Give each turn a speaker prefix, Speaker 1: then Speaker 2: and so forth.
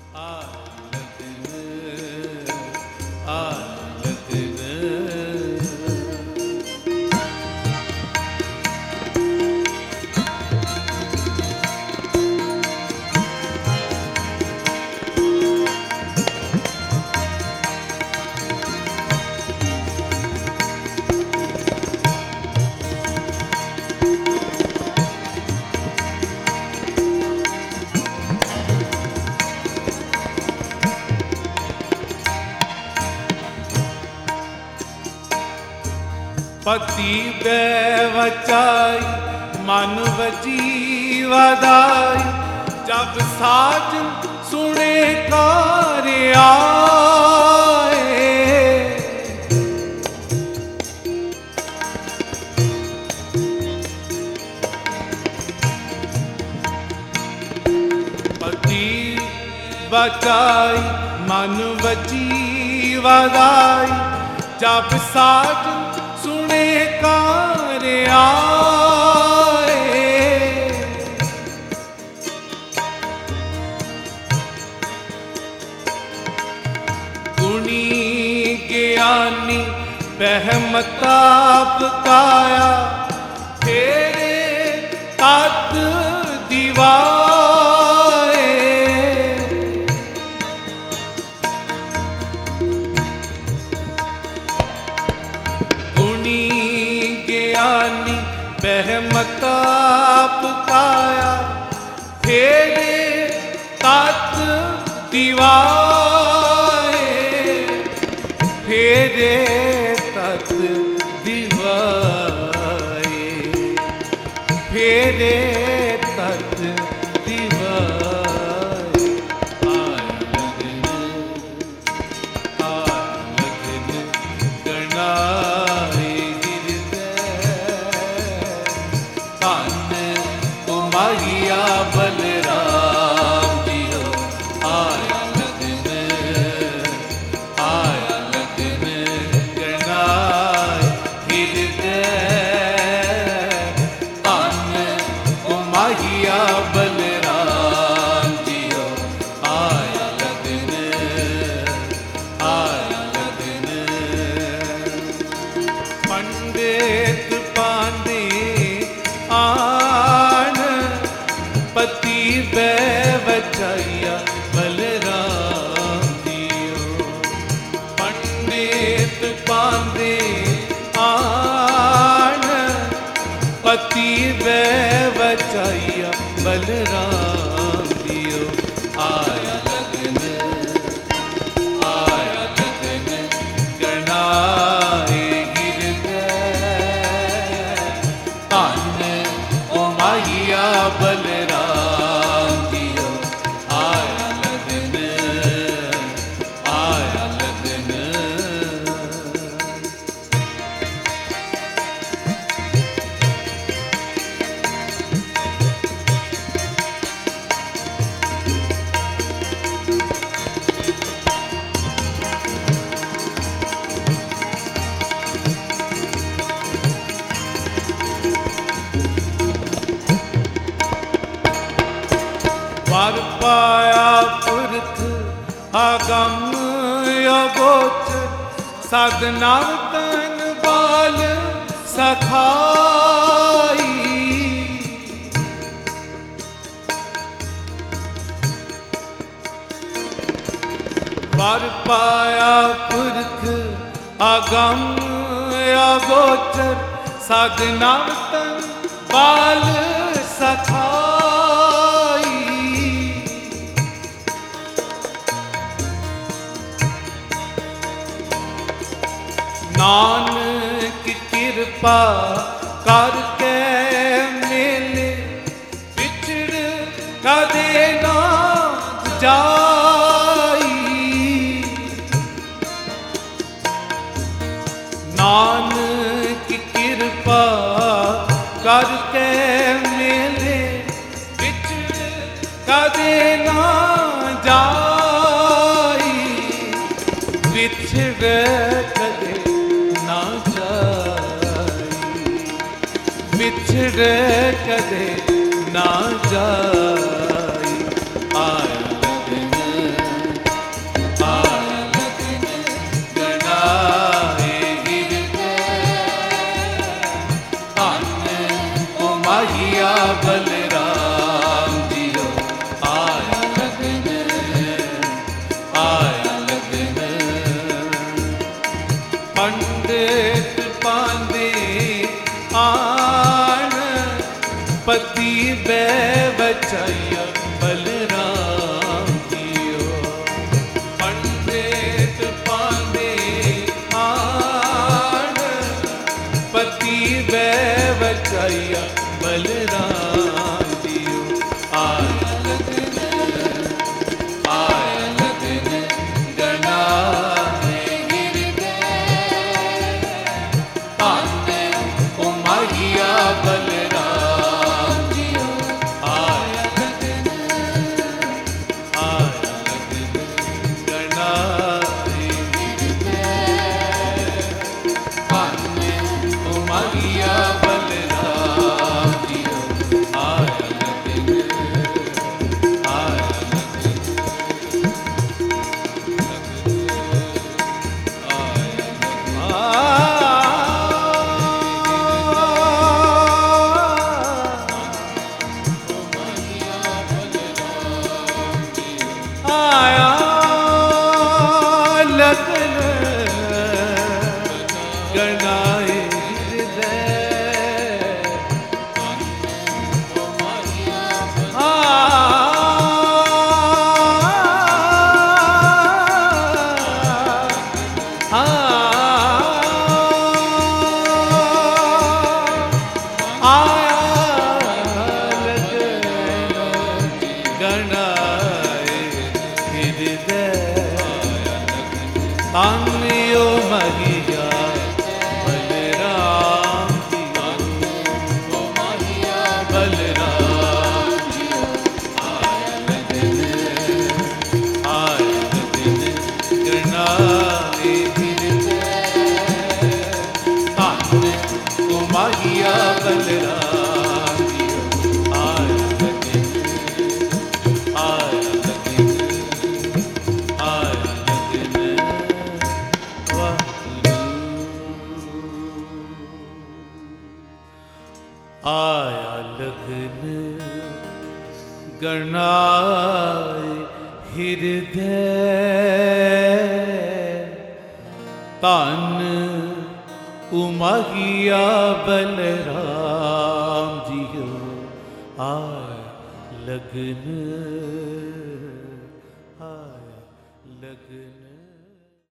Speaker 1: पति बेवचाई मन वजी वदाई, जब साजन सुने कार्य आए। पति बचाई मन वजी वदाई, जब साजन सुने कार्य आए। गुणी ज्ञानी बहमताप काया, तेरे तत् दिवाए। गुणी ज्ञानी बहमताप काया, तेरे तत् दिवाए। तेरे तत् दिवाए, तेरे तत् दिवाए। आलगन गणाए हृदय, कान उमाहिया बलराम जियो। आया लगन गणाए हृदय, कान उमाहिया बलराम जियो। आया लगन पंडित पांदे आन, पति बेवचाइया बलराम दियो। पंडित पांदे आन, पति बेवचाइया बलराम दियो। आया लगन गणाए हृदय, कान उमाहिया बलराम दियो। आया लगन वर पाया पुरख आगम अगोचर, साधना तन बाल सखाई। वर पाया पुरख आगम अगोचर, साधना तन बाल सखाई। नानक कृपा करके मेले, बिछड़ कदे ना जाई। नानक कृपा करके मेले, बिछड़ कदे ना जाई। बिछड़ कदे ना जाई, बिछड़ कदे ना जाई। आया लगन आया लगन गणाए हृदय तानियो महिया बलराम जी ओ महिया बलराम जी आया लगन गणाए हृदय तानियो महिया बलराम जी आया लगन आया लगन गणाए हृदय तन उमगिया बलराम जियो आया लगन आया लगन।